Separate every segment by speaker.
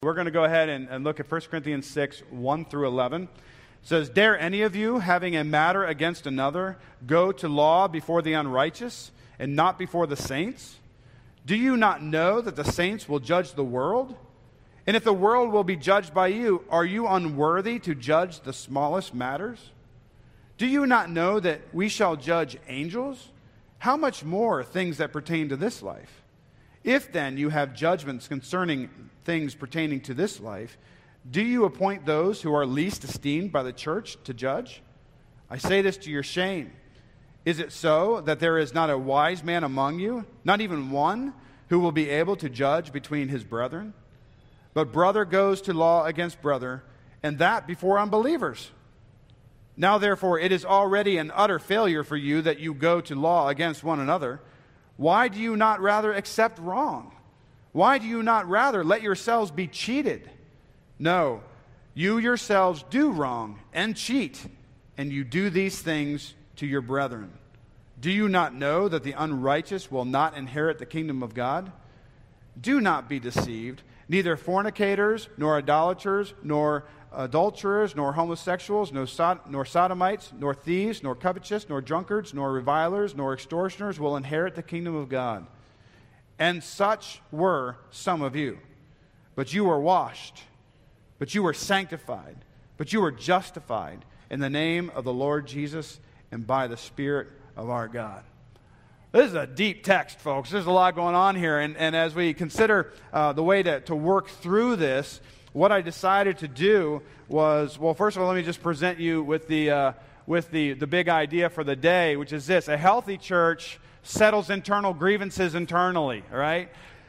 Speaker 1: We're going to go ahead and look at 1 Corinthians 6, 1 through 11. It says, "Dare any of you, having a matter against another, go to law before the unrighteous and not before the saints? Do you not know that the saints will judge the world? And if the world will be judged by you, are you unworthy to judge the smallest matters? Do you not know that we shall judge angels? How much more things that pertain to this life? If then you have judgments concerning things pertaining to this life, do you appoint those who are least esteemed by the church to judge? I say this to your shame. Is it so that there is not a wise man among you, not even one, who will be able to judge between his brethren? But brother goes to law against brother, and that before unbelievers. Now therefore it is already an utter failure for you that you go to law against one another. Why do you not rather accept wrong? Why do you not rather let yourselves be cheated? No, you yourselves do wrong and cheat, and you do these things to your brethren. Do you not know that the unrighteous will not inherit the kingdom of God? Do not be deceived. Neither fornicators, nor idolaters, nor adulterers, nor homosexuals, nor sodomites, nor thieves, nor covetous, nor drunkards, nor revilers, nor extortioners will inherit the kingdom of God. And such were some of you. But you were washed, but you were sanctified, but you were justified in the name of the Lord Jesus and by the Spirit of our God." This is a deep text, folks. There's a lot going on here. And as we consider the way to work through this, what I decided to do was, well, first of all, let me just present you with the big idea for the day, which is this: a healthy church settles internal grievances internally, all right?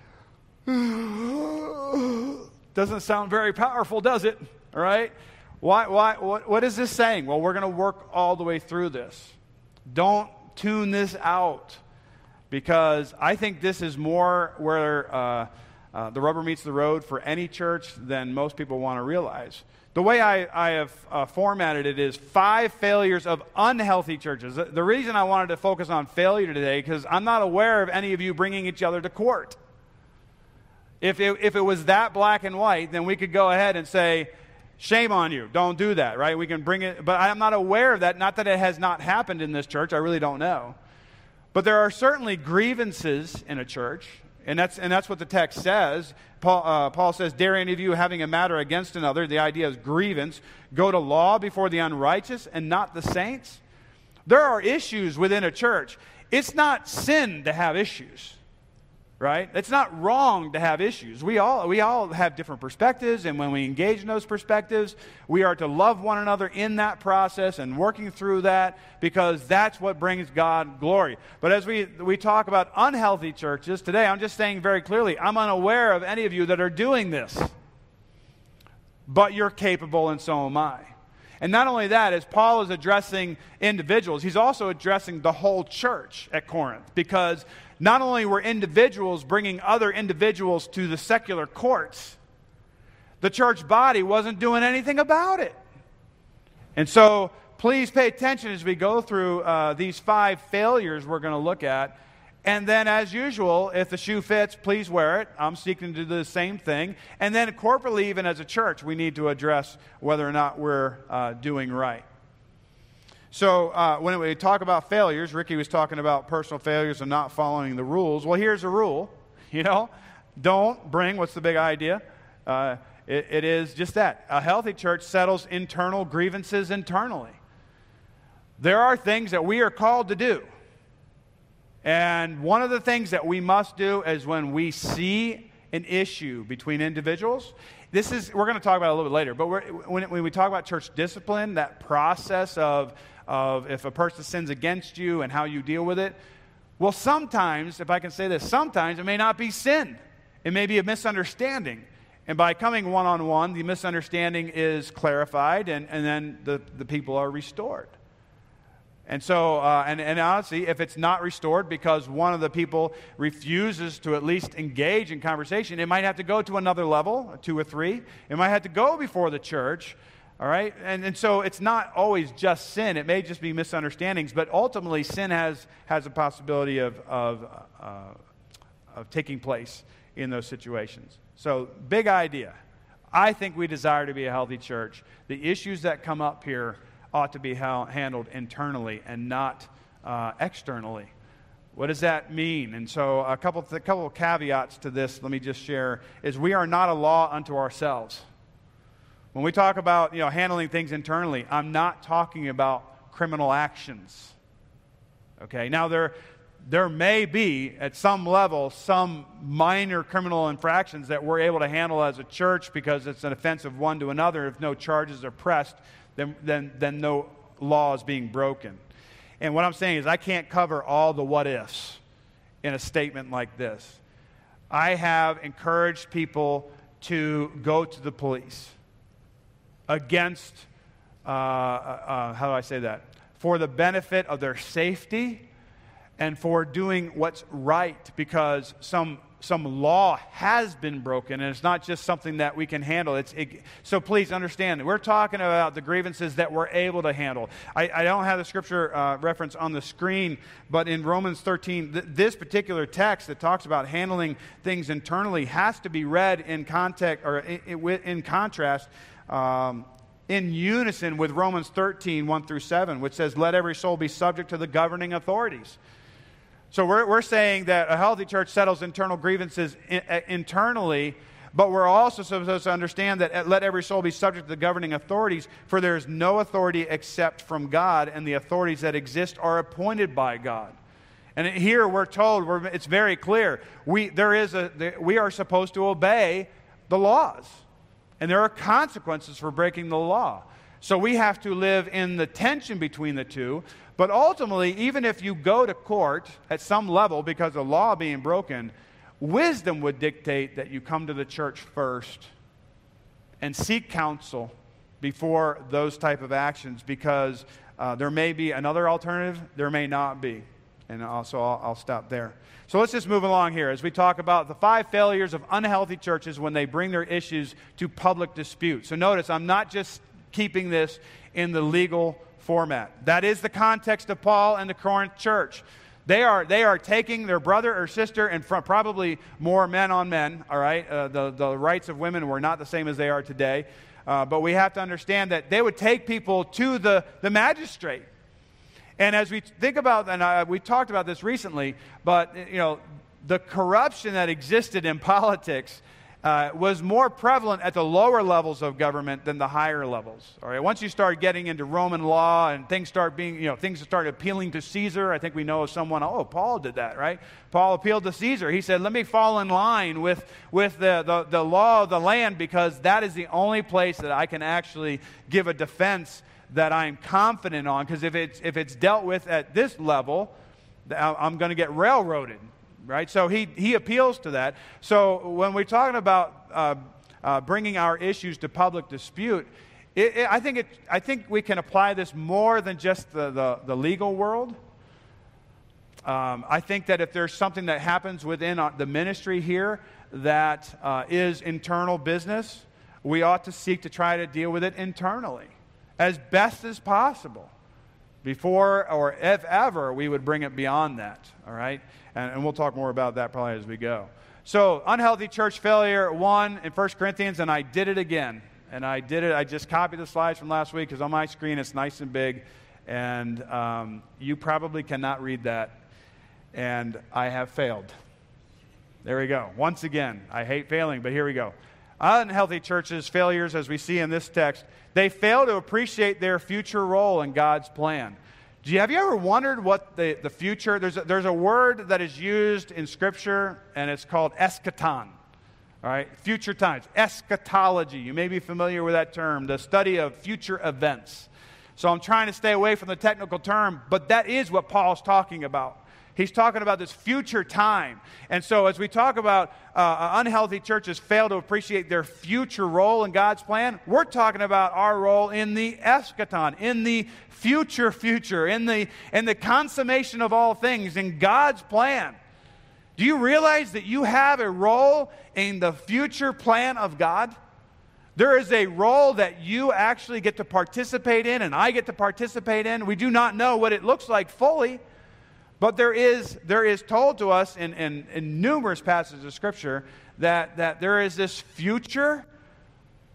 Speaker 1: Doesn't sound very powerful, does it? All right? What is this saying? Well, we're going to work all the way through this. Don't tune this out, because I think this is more where the rubber meets the road for any church than most people want to realize. The way I have formatted it is 5 failures of unhealthy churches. The reason I wanted to focus on failure today, because I'm not aware of any of you bringing each other to court. If it was that black and white, then we could go ahead and say, shame on you, don't do that, right? We can bring it, but I'm not aware of that. Not that it has not happened in this church, I really don't know. But there are certainly grievances in a church, and that's what the text says. Paul says, "Dare any of you, having a matter against another," the idea is grievance, "go to law before the unrighteous and not the saints." There are issues within a church. It's not sin to have issues, right? It's not wrong to have issues. We all have different perspectives, and when we engage in those perspectives, we are to love one another in that process and working through that, because that's what brings God glory. But as we talk about unhealthy churches today, I'm just saying very clearly, I'm unaware of any of you that are doing this. But you're capable, and so am I. And not only that, as Paul is addressing individuals, he's also addressing the whole church at Corinth, because not only were individuals bringing other individuals to the secular courts, the church body wasn't doing anything about it. And so please pay attention as we go through these 5 failures we're going to look at. And then, as usual, if the shoe fits, please wear it. I'm seeking to do the same thing. And then corporately, even as a church, we need to address whether or not we're doing right. So when we talk about failures, Ricky was talking about personal failures and not following the rules. Well, here's a rule, don't bring, what's the big idea? It is just that. A healthy church settles internal grievances internally. There are things that we are called to do. And one of the things that we must do is when we see an issue between individuals, we're going to talk about it a little bit later, but when we talk about church discipline, that process of if a person sins against you and how you deal with it, well, sometimes, if I can say this, sometimes it may not be sin. It may be a misunderstanding. And by coming one-on-one, the misunderstanding is clarified, and then the people are restored. And so, and honestly, if it's not restored because one of the people refuses to at least engage in conversation, it might have to go to another level, 2 or 3. It might have to go before the church, all right? And so it's not always just sin. It may just be misunderstandings, but ultimately sin has a possibility of taking place in those situations. So, big idea. I think we desire to be a healthy church. The issues that come up here ought to be handled internally and not externally. What does that mean? And so a couple of caveats to this, let me just share, is we are not a law unto ourselves. When we talk about handling things internally, I'm not talking about criminal actions. Okay, now there may be, at some level, some minor criminal infractions that we're able to handle as a church because it's an offense of one to another. If no charges are pressed, then no law is being broken. And what I'm saying is I can't cover all the what-ifs in a statement like this. I have encouraged people to go to the police against, how do I say that? For the benefit of their safety and for doing what's right, because some law has been broken, and it's not just something that we can handle. So please understand that we're talking about the grievances that we're able to handle. I don't have the scripture reference on the screen, but in Romans 13, this particular text that talks about handling things internally has to be read in context or in contrast. In unison with Romans 13, 1 through 7, which says, let every soul be subject to the governing authorities. So we're saying that a healthy church settles internal grievances internally, but we're also supposed to understand that let every soul be subject to the governing authorities, for there is no authority except from God, and the authorities that exist are appointed by God. And here we're told, it's very clear, we are supposed to obey the laws. And there are consequences for breaking the law. So we have to live in the tension between the two. But ultimately, even if you go to court at some level because of law being broken, wisdom would dictate that you come to the church first and seek counsel before those type of actions, because there may be another alternative, there may not be. And also, I'll stop there. So let's just move along here as we talk about the 5 failures of unhealthy churches when they bring their issues to public dispute. So notice, I'm not just keeping this in the legal format. That is the context of Paul and the Corinth church. They are taking their brother or sister, and probably more men on men, all right? The rights of women were not the same as they are today. But we have to understand that they would take people to the magistrate. And as we think about, and we talked about this recently, but the corruption that existed in politics was more prevalent at the lower levels of government than the higher levels. All right, once you start getting into Roman law and things start being, things start appealing to Caesar. I think we know of someone. Oh, Paul did that, right? Paul appealed to Caesar. He said, "Let me fall in line with the law of the land, because that is the only place that I can actually give a defense that I'm confident on, because if it's dealt with at this level, I'm going to get railroaded." Right? So he appeals to that. So when we're talking about bringing our issues to public dispute, I think we can apply this more than just the legal world. I think that if there's something that happens within the ministry here that is internal business, we ought to seek to try to deal with it internally as best as possible. Before, or if ever, we would bring it beyond that, all right? And we'll talk more about that probably as we go. So, unhealthy church failure 1 in 1 Corinthians, and I did it again. And I just copied the slides from last week, because on my screen it's nice and big, and you probably cannot read that. And I have failed. There we go. Once again, I hate failing, but here we go. Unhealthy churches' failures, as we see in this text, they fail to appreciate their future role in God's plan. Have you ever wondered what the future, there's a word that is used in Scripture, and it's called eschaton. All right, future times, eschatology. You may be familiar with that term, the study of future events. So I'm trying to stay away from the technical term, but that is what Paul's talking about. He's talking about this future time. And so as we talk about unhealthy churches fail to appreciate their future role in God's plan, we're talking about our role in the eschaton, in the future, in the consummation of all things, in God's plan. Do you realize that you have a role in the future plan of God? There is a role that you actually get to participate in, and I get to participate in. We do not know what it looks like fully, but there is told to us in numerous passages of Scripture that there is this future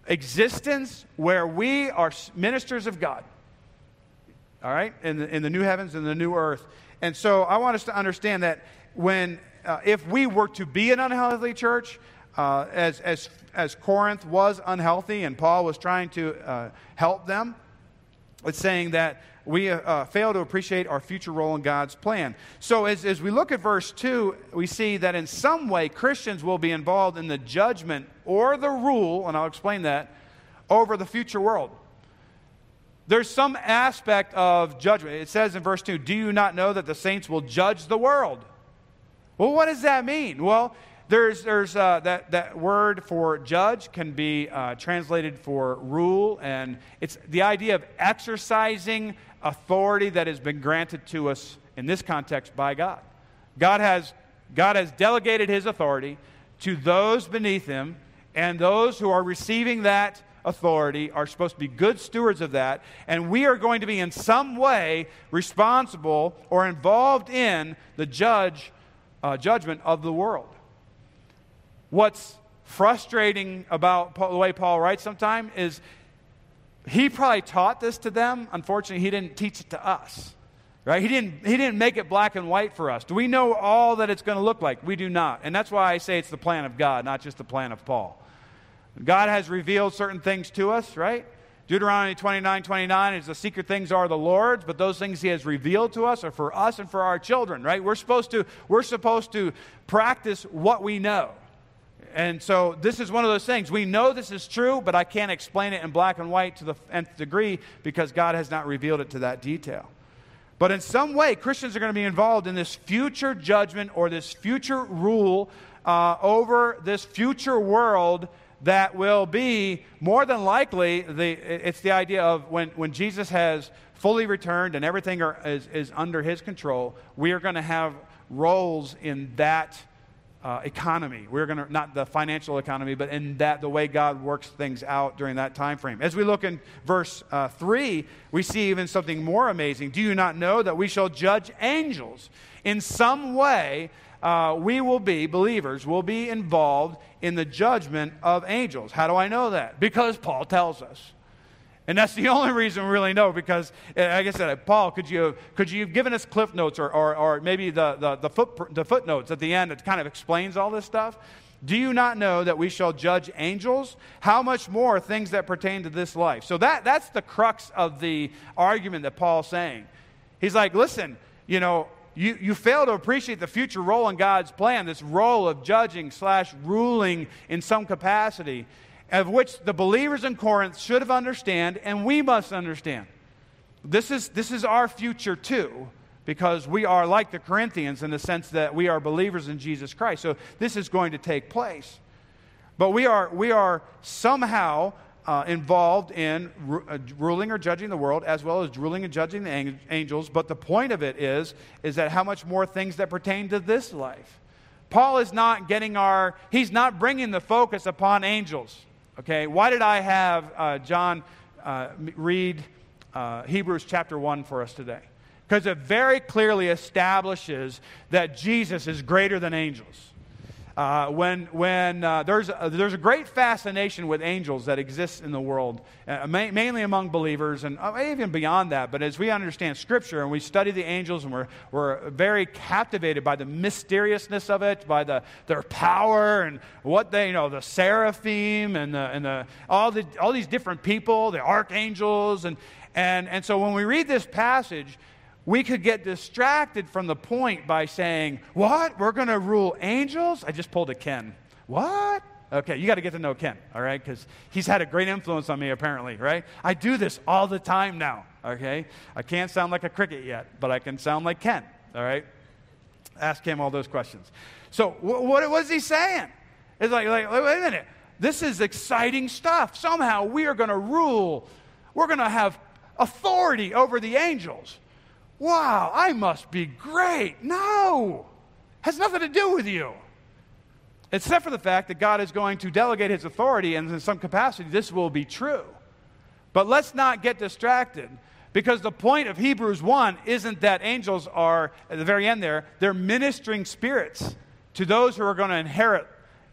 Speaker 1: existence where we are ministers of God. All right? In the new heavens and the new earth. And so I want us to understand that when, if we were to be an unhealthy church, as Corinth was unhealthy and Paul was trying to help them, it's saying that we fail to appreciate our future role in God's plan. So as we look at verse 2, we see that in some way Christians will be involved in the judgment or the rule, and I'll explain that, over the future world. There's some aspect of judgment. It says in verse 2, do you not know that the saints will judge the world? Well, what does that mean? Well, there's that word for judge can be translated for rule, and it's the idea of exercising authority that has been granted to us in this context by God. God has delegated his authority to those beneath him, and those who are receiving that authority are supposed to be good stewards of that, and we are going to be in some way responsible or involved in the judgment of the world. What's frustrating about the way Paul writes sometimes is he probably taught this to them. Unfortunately, he didn't teach it to us. Right? He didn't make it black and white for us. Do we know all that it's going to look like? We do not. And that's why I say it's the plan of God, not just the plan of Paul. God has revealed certain things to us, right? Deuteronomy 29:29 is the secret things are the Lord's, but those things he has revealed to us are for us and for our children, right? We're supposed to practice what we know. And so this is one of those things. We know this is true, but I can't explain it in black and white to the nth degree because God has not revealed it to that detail. But in some way, Christians are going to be involved in this future judgment or this future rule over this future world that will be more than likely, it's the idea of when Jesus has fully returned and everything is under his control, we are going to have roles in that economy. We're going to, not the financial economy, but in that the way God works things out during that time frame. As we look in verse 3, we see even something more amazing. Do you not know that we shall judge angels? In some way, we will be, believers, will be involved in the judgment of angels. How do I know that? Because Paul tells us. And that's the only reason we really know, because, like I said, Paul, could you have given us cliff notes or maybe the footnotes at the end that kind of explains all this stuff? Do you not know that we shall judge angels? How much more things that pertain to this life? So that's the crux of the argument that Paul's saying. He's like, listen, you fail to appreciate the future role in God's plan, this role of judging / ruling in some capacity, of which the believers in Corinth should have understand, and we must understand. This is our future too, because we are like the Corinthians in the sense that we are believers in Jesus Christ. So this is going to take place. But we are somehow involved in ruling or judging the world, as well as ruling and judging the angels. But the point of it is that how much more things that pertain to this life. Paul is not he's not bringing the focus upon angels. Okay, why did I have John read Hebrews chapter 1 for us today? Because it very clearly establishes that Jesus is greater than angels. There's a great fascination with angels that exists in the world, mainly among believers and even beyond that. But as we understand Scripture and we study the angels, and we're very captivated by the mysteriousness of it, by their power and what the seraphim and all these different people, the archangels, and so when we read this passage, we could get distracted from the point by saying, what? We're going to rule angels? I just pulled a Ken. What? Okay, you got to get to know Ken, all right? Because he's had a great influence on me, apparently, right? I do this all the time now, okay? I can't sound like a cricket yet, but I can sound like Ken, all right? Ask him all those questions. So what is he saying? It's like, wait a minute. This is exciting stuff. Somehow we are going to rule. We're going to have authority over the angels. Wow, I must be great. No, has nothing to do with you. Except for the fact that God is going to delegate his authority, and in some capacity this will be true. But let's not get distracted, because the point of Hebrews 1 isn't that angels are, at the very end there, they're ministering spirits to those who are going to inherit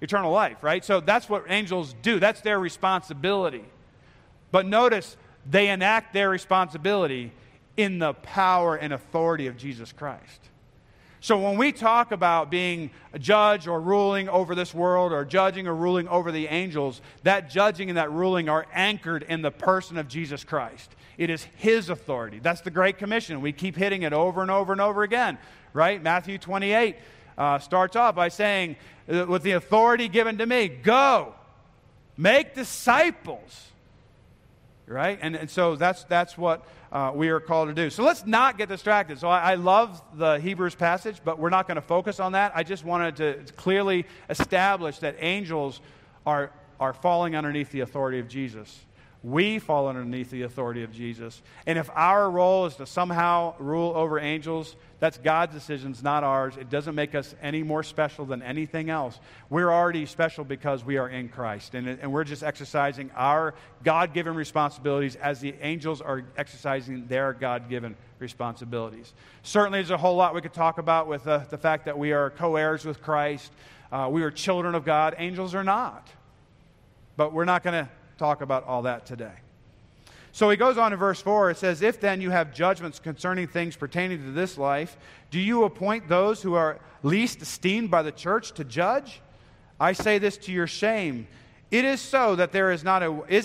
Speaker 1: eternal life, right? So that's what angels do. That's their responsibility. But notice, they enact their responsibility in the power and authority of Jesus Christ. So when we talk about being a judge or ruling over this world or judging or ruling over the angels, that judging and that ruling are anchored in the person of Jesus Christ. It is His authority. That's the Great Commission. We keep hitting it over and over and over again, right? Matthew 28 starts off by saying, with the authority given to me, go, make disciples. Right? And so that's what we are called to do. So let's not get distracted. So I love the Hebrews passage, but we're not going to focus on that. I just wanted to clearly establish that angels are falling underneath the authority of Jesus. We fall underneath the authority of Jesus. And if our role is to somehow rule over angels, that's God's decisions, not ours. It doesn't make us any more special than anything else. We're already special because we are in Christ. And we're just exercising our God-given responsibilities as the angels are exercising their God-given responsibilities. Certainly there's a whole lot we could talk about with the fact that we are co-heirs with Christ. We are children of God. Angels are not. But we're not going to talk about all that today. So he goes on in verse 4. It says, if then you have judgments concerning things pertaining to this life, do you appoint those who are least esteemed by the church to judge? I say this to your shame. Is it so that there is not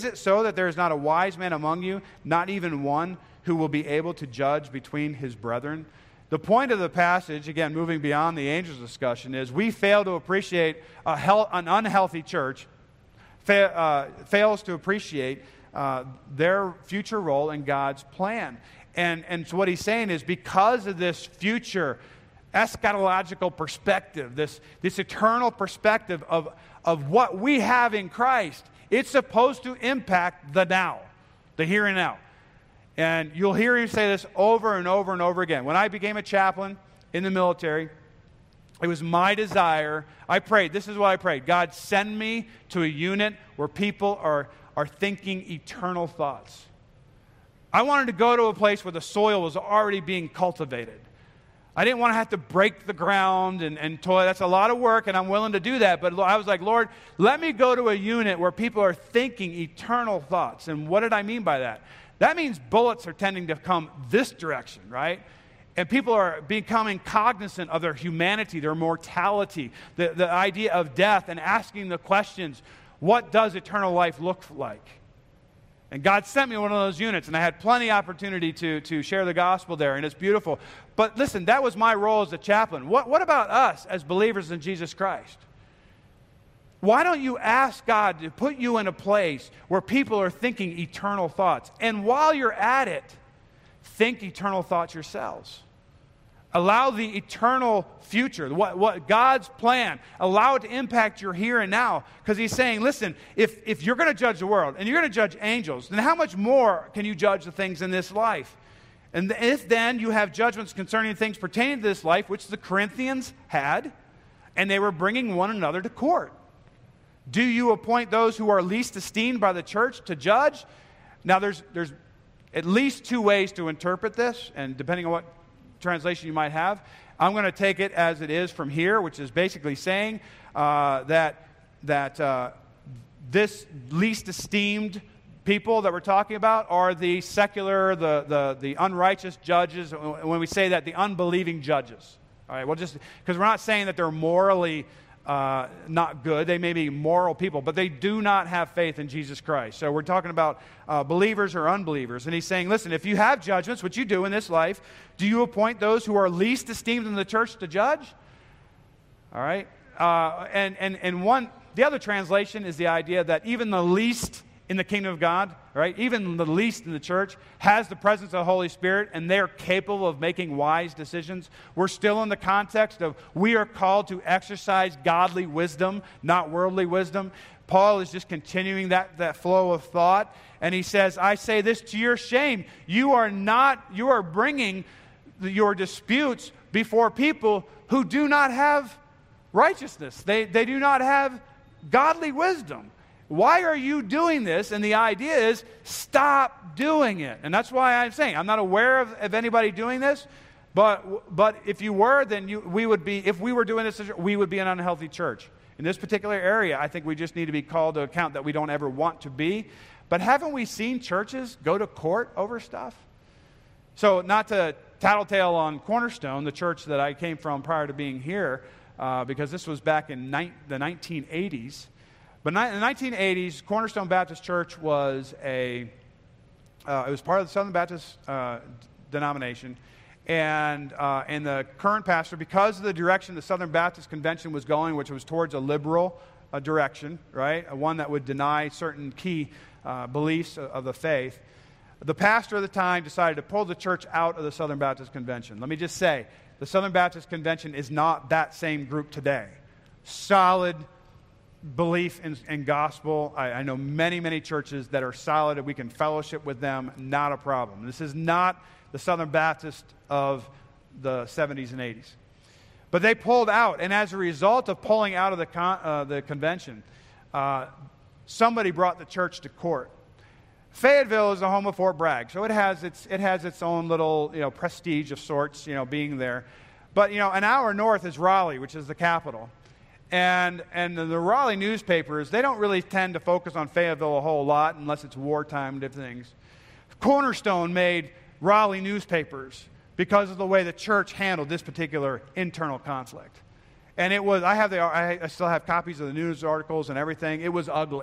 Speaker 1: a wise man among you, not even one who will be able to judge between his brethren? The point of the passage, again, moving beyond the angels' discussion, is we fail to appreciate an unhealthy church fails to appreciate their future role in God's plan. And so what he's saying is because of this future eschatological perspective, this eternal perspective of what we have in Christ, it's supposed to impact the now, the here and now. And you'll hear him say this over and over and over again. When I became a chaplain in the military, it was my desire. I prayed. This is what I prayed. God, send me to a unit where people are thinking eternal thoughts. I wanted to go to a place where the soil was already being cultivated. I didn't want to have to break the ground and toil. That's a lot of work, and I'm willing to do that. But I was like, Lord, let me go to a unit where people are thinking eternal thoughts. And what did I mean by that? That means bullets are tending to come this direction, right? And people are becoming cognizant of their humanity, their mortality, the idea of death, and asking the questions, what does eternal life look like? And God sent me one of those units, and I had plenty of opportunity to share the gospel there, and it's beautiful. But listen, that was my role as a chaplain. What about us as believers in Jesus Christ? Why don't you ask God to put you in a place where people are thinking eternal thoughts? And while you're at it, think eternal thoughts yourselves. Allow the eternal future, what God's plan, allow it to impact your here and now. Because he's saying, listen, if you're going to judge the world and you're going to judge angels, then how much more can you judge the things in this life? And if then you have judgments concerning things pertaining to this life, which the Corinthians had, and they were bringing one another to court. Do you appoint those who are least esteemed by the church to judge? Now there's at least two ways to interpret this, and depending on what translation you might have, I'm going to take it as it is from here, which is basically saying that this least esteemed people that we're talking about are the secular, the unrighteous judges. When we say that, the unbelieving judges. All right, well, just because we're not saying that they're morally not good. They may be moral people, but they do not have faith in Jesus Christ. So we're talking about believers or unbelievers. And he's saying, listen, if you have judgments, which you do in this life, do you appoint those who are least esteemed in the church to judge? All right. The other translation is the idea that even the least in the kingdom of God, right? Even the least in the church has the presence of the Holy Spirit, and they're capable of making wise decisions. We're still in the context of we are called to exercise godly wisdom, not worldly wisdom. Paul is just continuing that flow of thought, and he says, I say this to your shame. You are bringing your disputes before people who do not have righteousness. They do not have godly wisdom. Why are you doing this? And the idea is, stop doing it. And that's why I'm saying, I'm not aware of anybody doing this, but if you were, then we would be, if we were doing this, we would be an unhealthy church. in this particular area, I think we just need to be called to account that we don't ever want to be. But haven't we seen churches go to court over stuff? So not to tattletale on Cornerstone, the church that I came from prior to being here, because this was back in the 1980s. But in the 1980s, Cornerstone Baptist Church was it was part of the Southern Baptist denomination. And the current pastor, because of the direction the Southern Baptist Convention was going, which was towards a liberal direction, right? One that would deny certain key beliefs of the faith, the pastor at the time decided to pull the church out of the Southern Baptist Convention. Let me just say, the Southern Baptist Convention is not that same group today. Solid belief in gospel. I know many, many churches that are solid and we can fellowship with them, not a problem. This is not the Southern Baptist of the 70s and 80s. But they pulled out, and as a result of pulling out of the convention, somebody brought the church to court. Fayetteville is the home of Fort Bragg, so it has its own little prestige of sorts, being there. But an hour north is Raleigh, which is the capital, and the Raleigh newspapers, they don't really tend to focus on Fayetteville a whole lot unless it's wartime and different things. Cornerstone made Raleigh newspapers because of the way the church handled this particular internal conflict. And it was, I still have copies of the news articles and everything. It was ugly.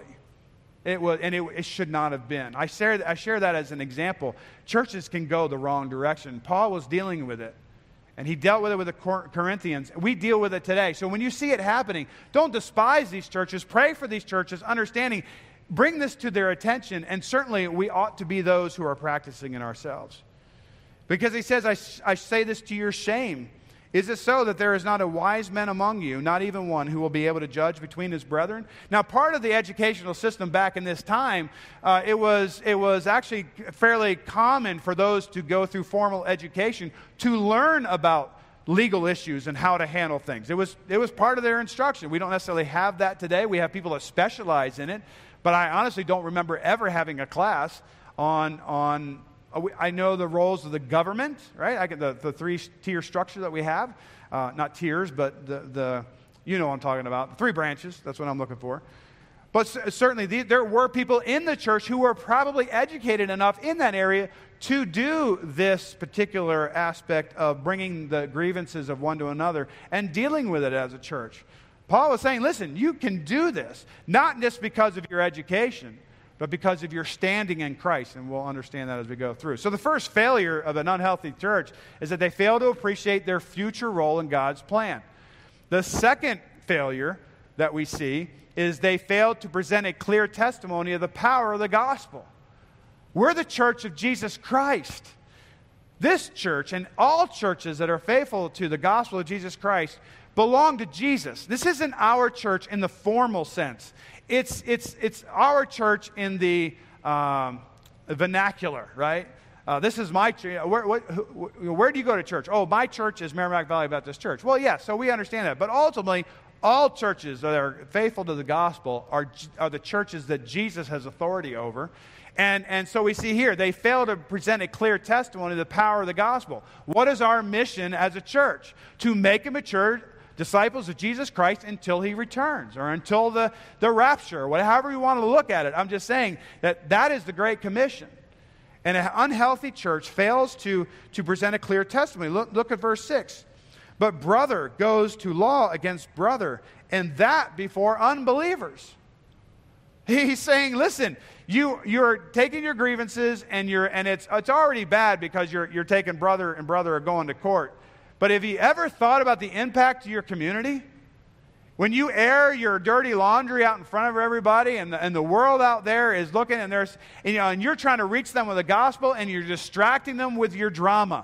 Speaker 1: It should not have been. I share that as an example. Churches can go the wrong direction. Paul was dealing with it. And he dealt with it with the Corinthians. We deal with it today. So when you see it happening, don't despise these churches. Pray for these churches, understanding, bring this to their attention. And certainly we ought to be those who are practicing it ourselves. Because he says, I say this to your shame. Is it so that there is not a wise man among you, not even one, who will be able to judge between his brethren? Now, part of the educational system back in this time, it was actually fairly common for those to go through formal education to learn about legal issues and how to handle things. It was part of their instruction. We don't necessarily have that today. We have people that specialize in it. But I honestly don't remember ever having a class on I know the roles of the government, right? The three-tier structure that we have. Not tiers, but the you know what I'm talking about. The three branches, that's what I'm looking for. But certainly there were people in the church who were probably educated enough in that area to do this particular aspect of bringing the grievances of one to another and dealing with it as a church. Paul was saying, listen, you can do this, not just because of your education, but because of your standing in Christ, and we'll understand that as we go through. So the first failure of an unhealthy church is that they fail to appreciate their future role in God's plan. The second failure that we see is they failed to present a clear testimony of the power of the gospel. We're the church of Jesus Christ. This church and all churches that are faithful to the gospel of Jesus Christ belong to Jesus. This isn't our church in the formal sense. It's our church in the vernacular, right? This is my church. Where do you go to church? Oh, my church is Merrimack Valley Baptist Church. Well, yeah, so we understand that. But ultimately, all churches that are faithful to the gospel are the churches that Jesus has authority over. And so we see here, they fail to present a clear testimony of the power of the gospel. What is our mission as a church? To make a mature disciples of Jesus Christ until he returns, or until the rapture, or however you want to look at it. I'm just saying that is the Great Commission. And an unhealthy church fails to present a clear testimony. Look at verse 6. But brother goes to law against brother, and that before unbelievers. He's saying, listen, you're taking your grievances, and it's already bad because you're taking brother and brother are going to court. But have you ever thought about the impact to your community? When you air your dirty laundry out in front of everybody, and the world out there is looking, and and you're trying to reach them with the gospel, and you're distracting them with your drama.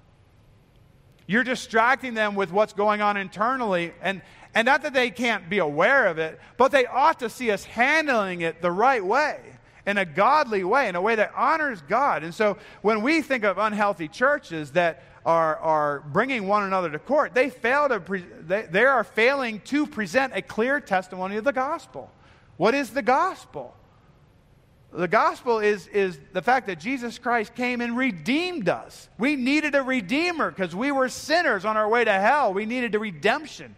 Speaker 1: You're distracting them with what's going on internally, and not that they can't be aware of it, but they ought to see us handling it the right way, in a godly way, in a way that honors God. And so when we think of unhealthy churches that are bringing one another to court, they are failing to present a clear testimony of the gospel. What is the gospel? The gospel is the fact that Jesus Christ came and redeemed us. We needed a redeemer because we were sinners on our way to hell. We needed a redemption.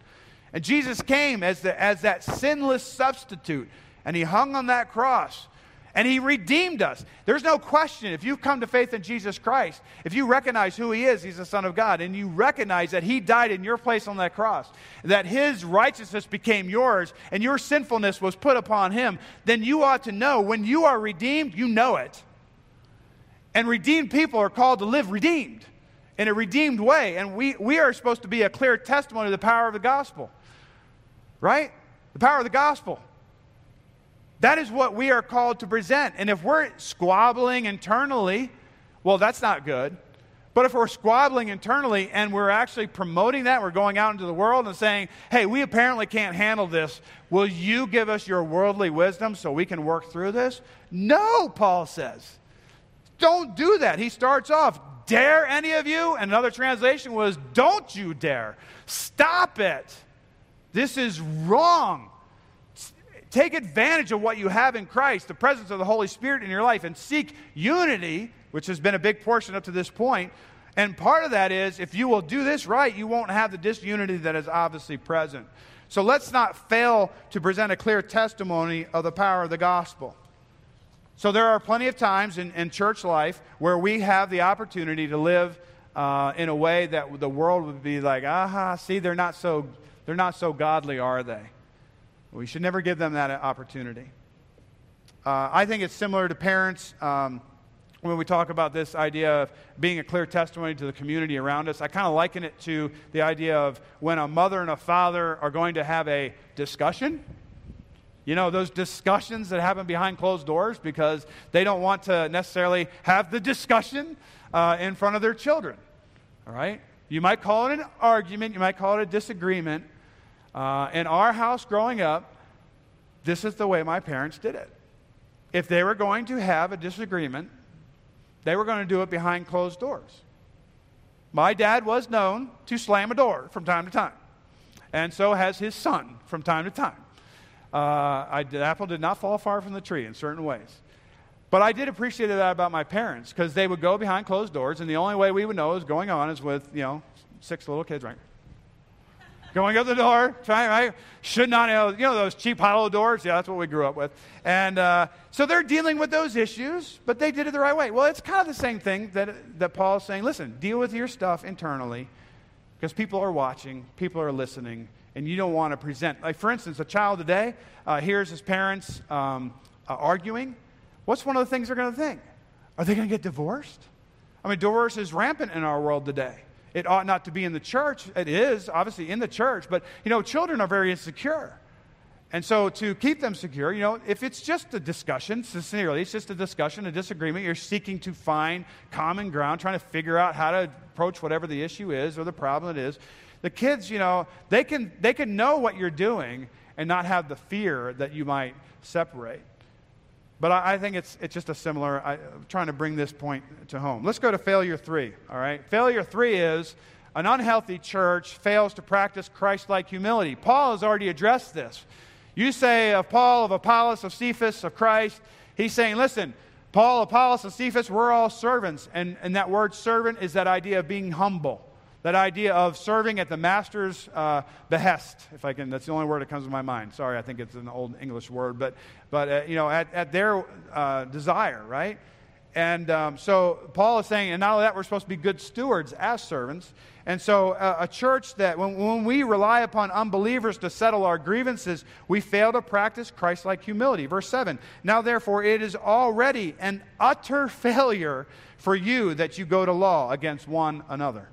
Speaker 1: And Jesus came as that sinless substitute, and he hung on that cross, and he redeemed us. There's no question, if you've come to faith in Jesus Christ, if you recognize who he is, he's the Son of God, and you recognize that he died in your place on that cross, that his righteousness became yours, and your sinfulness was put upon him, then you ought to know when you are redeemed, you know it. And redeemed people are called to live redeemed, in a redeemed way. And we are supposed to be a clear testimony of the power of the gospel. Right? The power of the gospel. That is what we are called to present. And if we're squabbling internally, well, that's not good. But if we're squabbling internally and we're actually promoting that, we're going out into the world and saying, hey, we apparently can't handle this. Will you give us your worldly wisdom so we can work through this? No, Paul says. Don't do that. He starts off, dare any of you? And another translation was, don't you dare. Stop it. This is wrong. Take advantage of what you have in Christ, the presence of the Holy Spirit in your life, and seek unity, which has been a big portion up to this point. And part of that is, if you will do this right, you won't have the disunity that is obviously present. So let's not fail to present a clear testimony of the power of the gospel. So there are plenty of times in church life where we have the opportunity to live in a way that the world would be like, see, they're not so godly, are they? We should never give them that opportunity. I think it's similar to parents when we talk about this idea of being a clear testimony to the community around us. I kind of liken it to the idea of when a mother and a father are going to have a discussion. You know, those discussions that happen behind closed doors because they don't want to necessarily have the discussion in front of their children. All right? You might call it an argument. You might call it a disagreement. In our house growing up, this is the way my parents did it. If they were going to have a disagreement, they were going to do it behind closed doors. My dad was known to slam a door from time to time. And so has his son from time to time. The apple did not fall far from the tree in certain ways. But I did appreciate that about my parents because they would go behind closed doors, and the only way we would know what was going on is with, 6 little kids, right? Going up the door, trying, right? Should not, those cheap hollow doors. Yeah, that's what we grew up with. And so they're dealing with those issues, but they did it the right way. Well, it's kind of the same thing that Paul is saying. Listen, deal with your stuff internally because people are watching, people are listening, and you don't want to present. Like, for instance, a child today hears his parents arguing. What's one of the things they're going to think? Are they going to get divorced? I mean, divorce is rampant in our world today. It ought not to be in the church. It is, obviously, in the church. But, children are very insecure. And so to keep them secure, if it's just a discussion, sincerely, it's just a discussion, a disagreement, you're seeking to find common ground, trying to figure out how to approach whatever the issue is or the problem it is. The kids, they can know what you're doing and not have the fear that you might separate. But I think it's just a similar, I'm trying to bring this point to home. Let's go to failure 3, all right? Failure 3 is an unhealthy church fails to practice Christ-like humility. Paul has already addressed this. You say of Paul, of Apollos, of Cephas, of Christ. He's saying, listen, Paul, Apollos, and Cephas, we're all servants. And that word servant is that idea of being humble. That idea of serving at the master's behest, if I can. That's the only word that comes to my mind. Sorry, I think it's an old English word, but at their desire, right? And so Paul is saying, and not only that, we're supposed to be good stewards as servants. And so a church that when we rely upon unbelievers to settle our grievances, we fail to practice Christ-like humility. Verse 7, now therefore it is already an utter failure for you that you go to law against one another.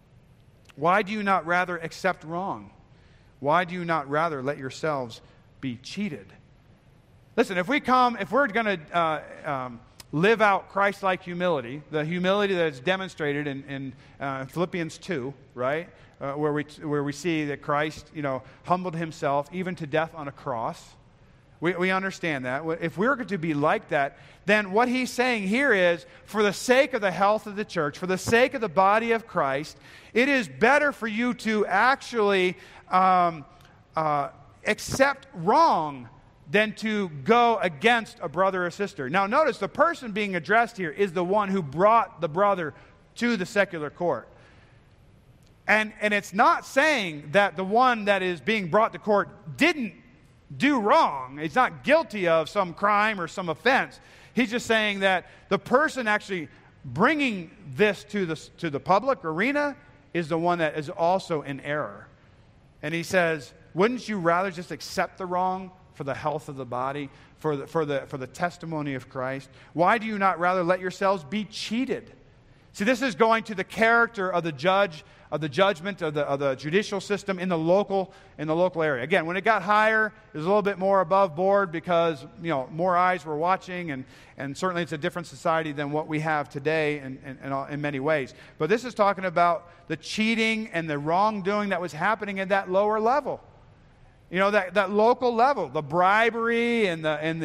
Speaker 1: Why do you not rather accept wrong? Why do you not rather let yourselves be cheated? Listen, if we're going to live out Christ-like humility, the humility that is demonstrated in Philippians 2, right, where we see that Christ, humbled himself even to death on a cross. We understand that. If we're going to be like that, then what he's saying here is, for the sake of the health of the church, for the sake of the body of Christ, it is better for you to actually accept wrong than to go against a brother or sister. Now notice, the person being addressed here is the one who brought the brother to the secular court. And it's not saying that the one that is being brought to court didn't do wrong. He's not guilty of some crime or some offense. He's just saying that the person actually bringing this to the public arena is the one that is also in error. And he says, wouldn't you rather just accept the wrong for the health of the body, for the testimony of Christ? Why do you not rather let yourselves be cheated? See, this is going to the character of the judge, of the judgment, of the judicial system in the local area. Again, when it got higher, it was a little bit more above board because more eyes were watching, and certainly it's a different society than what we have today in many ways. But this is talking about the cheating and the wrongdoing that was happening at that lower level. That local level, the bribery and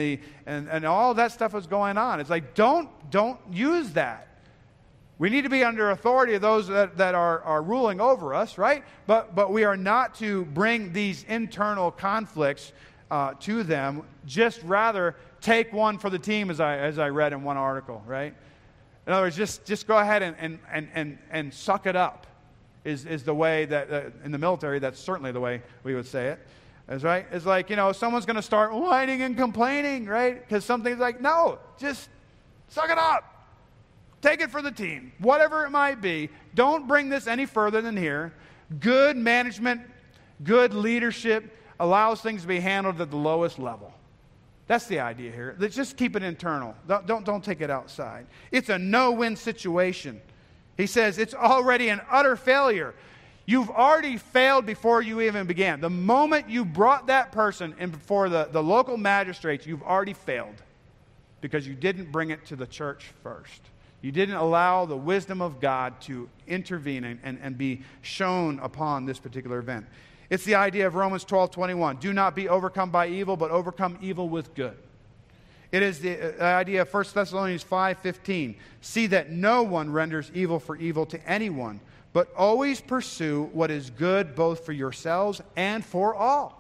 Speaker 1: all that stuff was going on. It's like, don't use that. We need to be under authority of those that are ruling over us, right? But we are not to bring these internal conflicts to them. Just rather take one for the team, as I read in one article, right? In other words, just go ahead and suck it up is the way that in the military, that's certainly the way we would say it. That's right. It's like, someone's going to start whining and complaining, right? Because something's like, no, just suck it up. Take it for the team, whatever it might be. Don't bring this any further than here. Good management, good leadership allows things to be handled at the lowest level. That's the idea here. Let's just keep it internal. Don't take it outside. It's a no-win situation. He says it's already an utter failure. You've already failed before you even began. The moment you brought that person in before the local magistrates, you've already failed because you didn't bring it to the church first. You didn't allow the wisdom of God to intervene and be shown upon this particular event. It's the idea of Romans 12:21. Do not be overcome by evil, but overcome evil with good. It is the idea of 1 Thessalonians 5:15. See that no one renders evil for evil to anyone, but always pursue what is good both for yourselves and for all.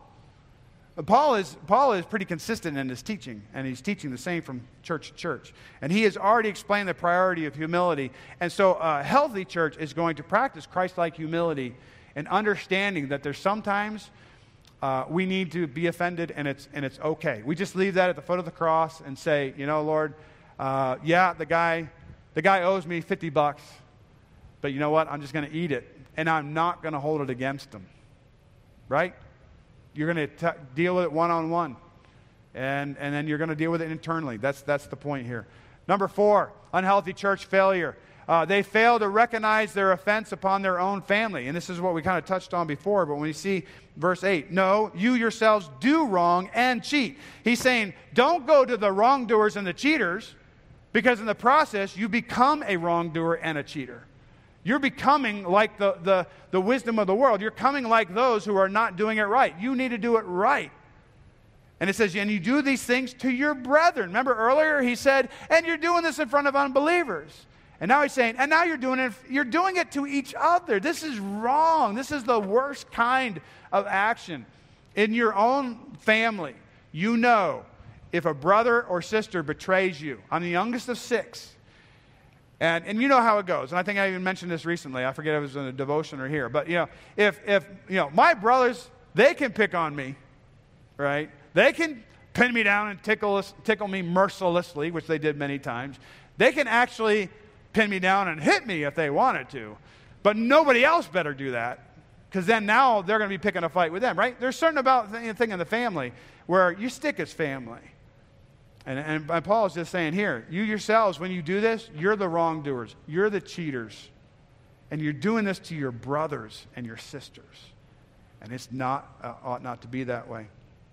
Speaker 1: Paul is pretty consistent in his teaching, and he's teaching the same from church to church. And he has already explained the priority of humility. And so a healthy church is going to practice Christ-like humility and understanding that there's sometimes we need to be offended, and it's okay. We just leave that at the foot of the cross and say, Lord, the guy owes me $50, but you know what? I'm just going to eat it, and I'm not going to hold it against him. Right? You're going to deal with it one-on-one. And then you're going to deal with it internally. That's the point here. Number 4, unhealthy church failure. They fail to recognize their offense upon their own family. And this is what we kind of touched on before. But when you see verse 8, no, you yourselves do wrong and cheat. He's saying, don't go to the wrongdoers and the cheaters, because in the process, you become a wrongdoer and a cheater. You're becoming like the wisdom of the world. You're coming like those who are not doing it right. You need to do it right. And it says, and you do these things to your brethren. Remember earlier he said, and you're doing this in front of unbelievers. And now he's saying, and now you're doing it to each other. This is wrong. This is the worst kind of action. In your own family, if a brother or sister betrays you. I'm the youngest of 6. And you know how it goes. And I think I even mentioned this recently. I forget if it was in a devotion or here. But, if my brothers, they can pick on me, right? They can pin me down and tickle me mercilessly, which they did many times. They can actually pin me down and hit me if they wanted to. But nobody else better do that, because then now they're going to be picking a fight with them, right? There's certain about thing in the family where you stick as family. And Paul is just saying here, you yourselves, when you do this, you're the wrongdoers. You're the cheaters. And you're doing this to your brothers and your sisters. And it's ought not to be that way.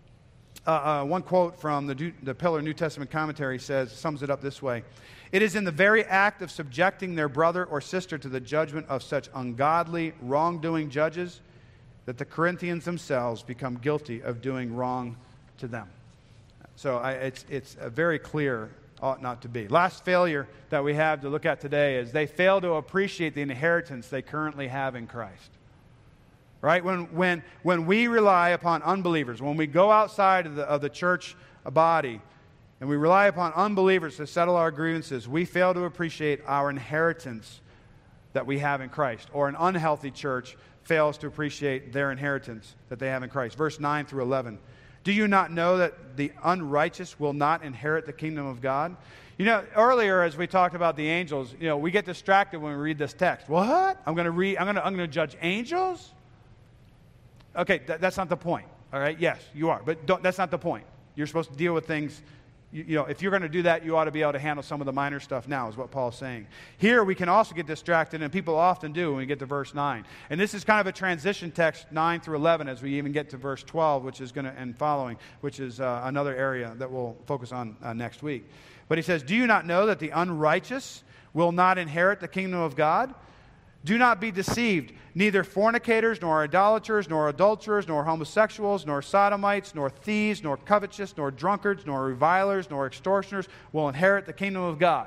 Speaker 1: One quote from the Pillar New Testament Commentary sums it up this way. It is in the very act of subjecting their brother or sister to the judgment of such ungodly, wrongdoing judges that the Corinthians themselves become guilty of doing wrong to them. So it's very clear, ought not to be. Last failure that we have to look at today is they fail to appreciate the inheritance they currently have in Christ. Right? When we rely upon unbelievers, when we go outside of the church body and we rely upon unbelievers to settle our grievances, we fail to appreciate our inheritance that we have in Christ, or an unhealthy church fails to appreciate their inheritance that they have in Christ. Verse 9 through 11. Do you not know that the unrighteous will not inherit the kingdom of God? You know, earlier as we talked about the angels, you know, we get distracted when we read this text. What? I'm going to judge angels? Okay, that's not the point. All right? Yes, you are, but that's not the point. You're supposed to deal with things. You know, if you're going to do that, you ought to be able to handle some of the minor stuff now, is what Paul's saying. Here, we can also get distracted, and people often do when we get to verse 9. And this is kind of a transition text, 9 through 11, as we even get to verse 12, which is going to end following, which is another area that we'll focus on next week. But he says, do you not know that the unrighteous will not inherit the kingdom of God? Do not be deceived. Neither fornicators, nor idolaters, nor adulterers, nor homosexuals, nor sodomites, nor thieves, nor covetous, nor drunkards, nor revilers, nor extortioners will inherit the kingdom of God.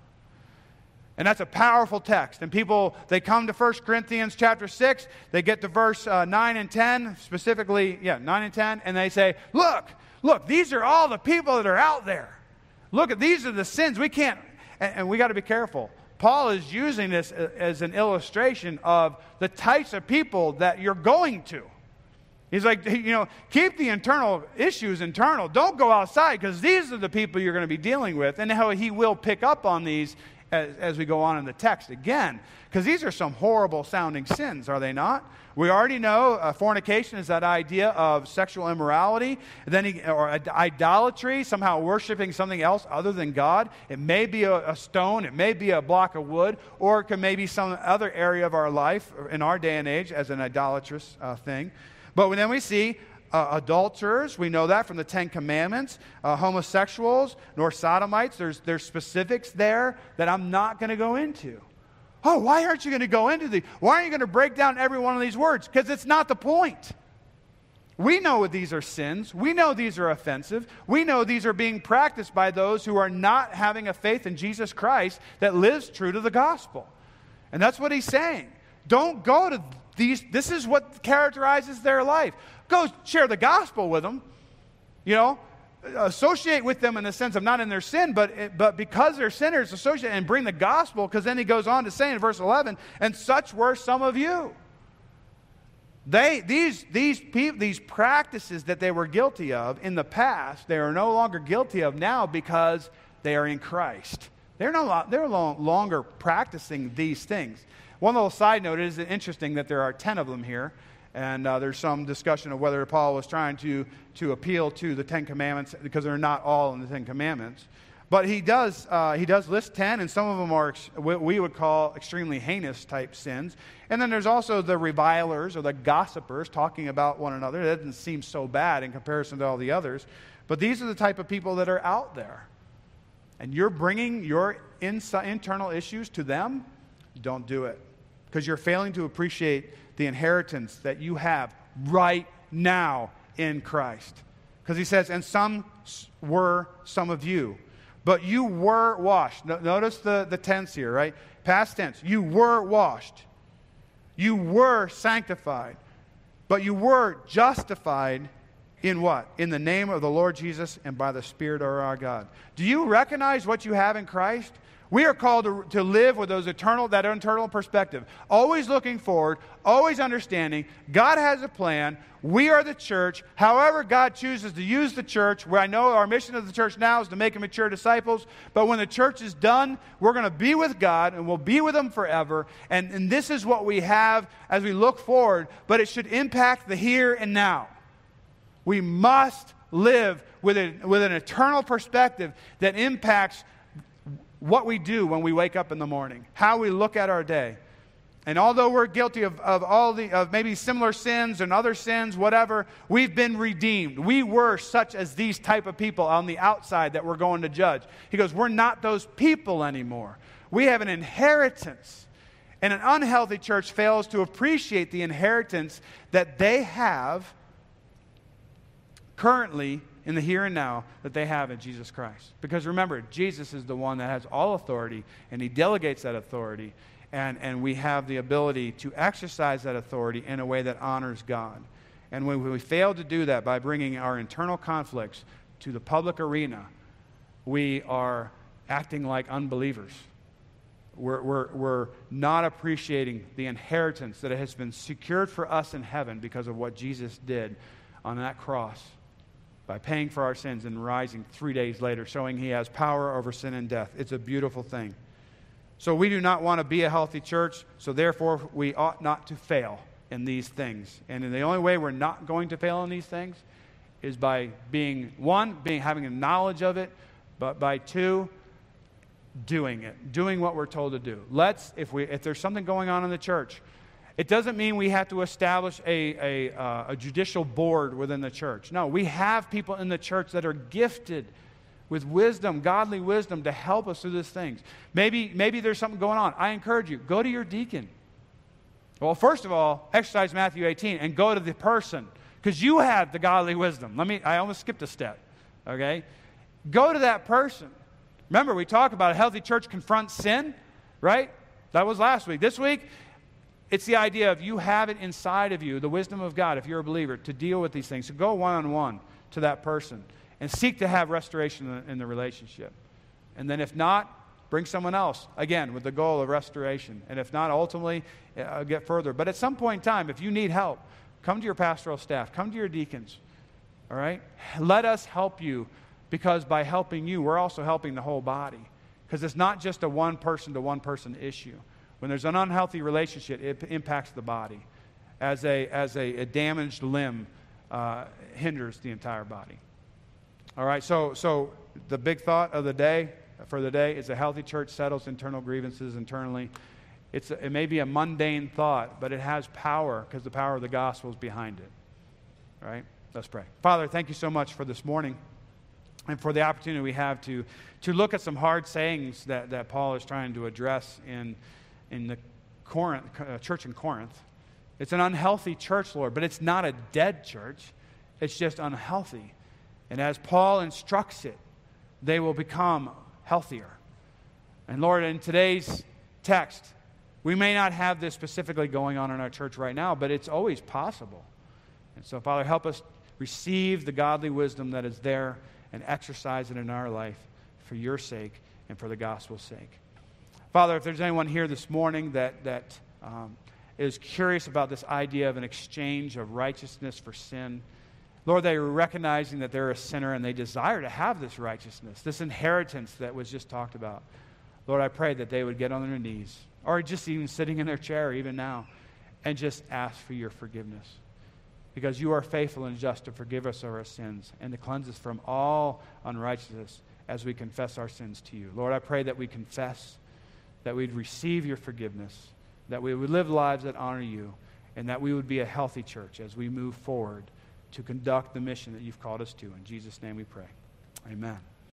Speaker 1: And that's a powerful text. And people, they come to 1 Corinthians chapter 6, they get to verse 9 and 10, specifically, 9 and 10, and they say, look, these are all the people that are out there. Look, these are the sins. We can't, and we got to be careful. Paul is using this as an illustration of the types of people that you're going to. He's like, you know, keep the internal issues internal. Don't go outside, because these are the people you're going to be dealing with. And how he will pick up on these as we go on in the text again. Because these are some horrible sounding sins, are they not? We already know fornication is that idea of sexual immorality, or idolatry, somehow worshiping something else other than God. It may be a stone, it may be a block of wood, or it can maybe some other area of our life in our day and age as an idolatrous thing. But then we see adulterers, we know that from the Ten Commandments, homosexuals, nor sodomites. There's specifics there that I'm not going to go into. Oh, why aren't you going to go into these? Why aren't you going to break down every one of these words? Because it's not the point. We know these are sins. We know these are offensive. We know these are being practiced by those who are not having a faith in Jesus Christ that lives true to the gospel. And that's what he's saying. Don't go to these. This is what characterizes their life. Go share the gospel with them. You know, associate with them in the sense of not in their sin, but because they're sinners, associate and bring the gospel, because then he goes on to say in verse 11, and such were some of you. These practices that they were guilty of in the past, they are no longer guilty of now because they are in Christ. They're no longer practicing these things. One little side note, it is interesting that there are 10 of them here. And there's some discussion of whether Paul was trying to appeal to the Ten Commandments, because they're not all in the Ten Commandments. But he does list 10, and some of them are what we would call extremely heinous type sins. And then there's also the revilers or the gossipers talking about one another. That doesn't seem so bad in comparison to all the others. But these are the type of people that are out there. And you're bringing your internal issues to them, don't do it. Because you're failing to appreciate the inheritance that you have right now in Christ. Because he says, and some were some of you, but you were washed. Notice the tense here, right? Past tense. You were washed. You were sanctified. But you were justified in what? In the name of the Lord Jesus and by the Spirit of our God. Do you recognize what you have in Christ? We are called to live with that internal perspective. Always looking forward, always understanding God has a plan. We are the church. However God chooses to use the church, where I know our mission of the church now is to make mature disciples, but when the church is done, we're going to be with God, and we'll be with Him forever. And this is what we have as we look forward, but it should impact the here and now. We must live with an eternal perspective that impacts what we do when we wake up in the morning, how we look at our day. And although we're guilty of maybe similar sins and other sins, whatever, we've been redeemed. We were such as these type of people on the outside that we're going to judge. He goes, we're not those people anymore. We have an inheritance. And an unhealthy church fails to appreciate the inheritance that they have currently in the here and now that they have in Jesus Christ. Because remember, Jesus is the one that has all authority, and He delegates that authority, and we have the ability to exercise that authority in a way that honors God. And when we fail to do that by bringing our internal conflicts to the public arena, we are acting like unbelievers. we're not appreciating the inheritance that has been secured for us in heaven because of what Jesus did on that cross by paying for our sins and rising 3 days later, showing he has power over sin and death. It's a beautiful thing. So we do not want to be a healthy church, so therefore we ought not to fail in these things. And the only way we're not going to fail in these things is by having a knowledge of it, but by two, doing it, doing what we're told to do. If there's something going on in the church, it doesn't mean we have to establish a judicial board within the church. No, we have people in the church that are gifted with wisdom, godly wisdom, to help us through these things. Maybe there's something going on. I encourage you, go to your deacon. Well, first of all, exercise Matthew 18 and go to the person, because you have the godly wisdom. I almost skipped a step, okay? Go to that person. Remember, we talked about a healthy church confronts sin, right? That was last week. This week, it's the idea of you have it inside of you, the wisdom of God, if you're a believer, to deal with these things. So go one-on-one to that person and seek to have restoration in the relationship. And then if not, bring someone else, again, with the goal of restoration. And if not, ultimately, get further. But at some point in time, if you need help, come to your pastoral staff, come to your deacons, all right? Let us help you, because by helping you, we're also helping the whole body. Because it's not just a one-person-to-one-person issue. When there's an unhealthy relationship, it impacts the body. As a damaged limb hinders the entire body. All right, so the big thought of the day, is a healthy church settles internal grievances internally. It may be a mundane thought, but it has power because the power of the gospel is behind it. All right, let's pray. Father, thank you so much for this morning and for the opportunity we have to look at some hard sayings that Paul is trying to address in the church in Corinth. It's an unhealthy church, Lord, but it's not a dead church. It's just unhealthy. And as Paul instructs it, they will become healthier. And Lord, in today's text, we may not have this specifically going on in our church right now, but it's always possible. And so, Father, help us receive the godly wisdom that is there and exercise it in our life for your sake and for the gospel's sake. Father, if there's anyone here this morning that is curious about this idea of an exchange of righteousness for sin, Lord, they are recognizing that they're a sinner and they desire to have this righteousness, this inheritance that was just talked about. Lord, I pray that they would get on their knees, or just even sitting in their chair even now, and just ask for your forgiveness. Because you are faithful and just to forgive us of our sins and to cleanse us from all unrighteousness as we confess our sins to you. Lord, I pray that we confess, that we'd receive your forgiveness, that we would live lives that honor you, and that we would be a healthy church as we move forward to conduct the mission that you've called us to. In Jesus' name we pray. Amen.